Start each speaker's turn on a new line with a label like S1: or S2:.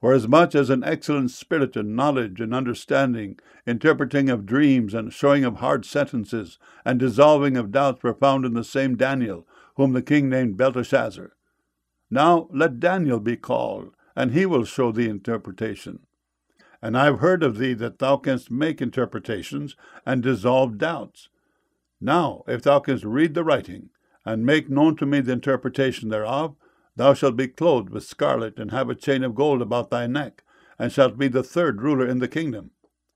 S1: Forasmuch as an excellent spirit and knowledge and understanding, interpreting of dreams and showing of hard sentences, and dissolving of doubts were found in the same Daniel, whom the king named Belteshazzar. Now let Daniel be called, and he will show thee interpretation. And I have heard of thee that thou canst make interpretations and dissolve doubts. Now, if thou canst read the writing, and make known to me the interpretation thereof, thou shalt be clothed with scarlet, and have a chain of gold about thy neck, and shalt be the third ruler in the kingdom.